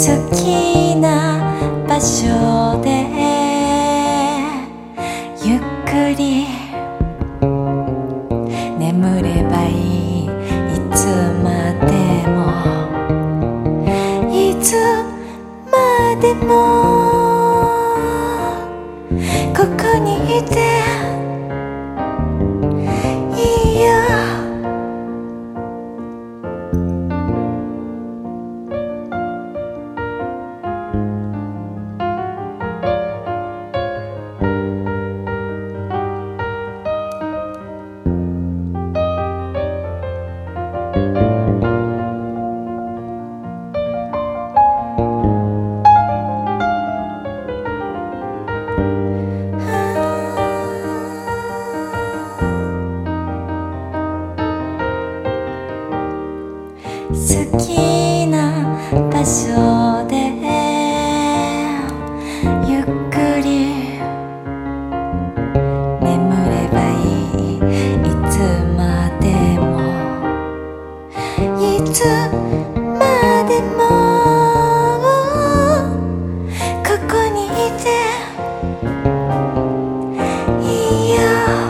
好きな場所でゆっくり眠ればいい。いつまでもいつまでもここにいていいよ。好きな場所でゆっくり眠ればいい。いつまでもいつまでもここにいていいよ。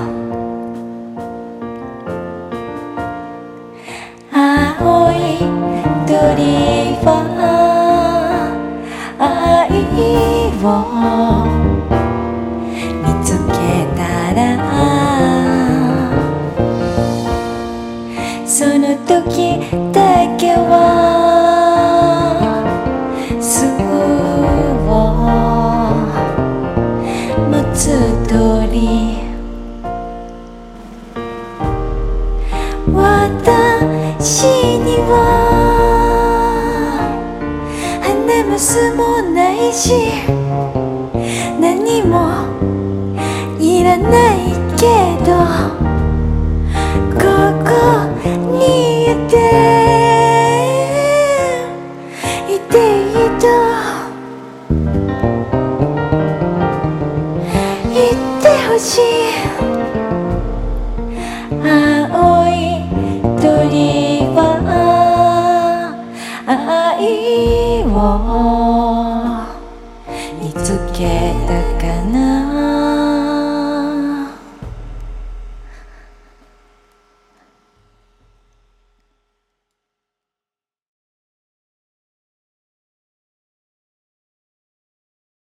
青い鳥は愛を見つけたらその時だけは巣を持つ鳥。私には花も巣もないし何もいらないけどここにいていと言ってほしい。青い鳥は愛を見つけた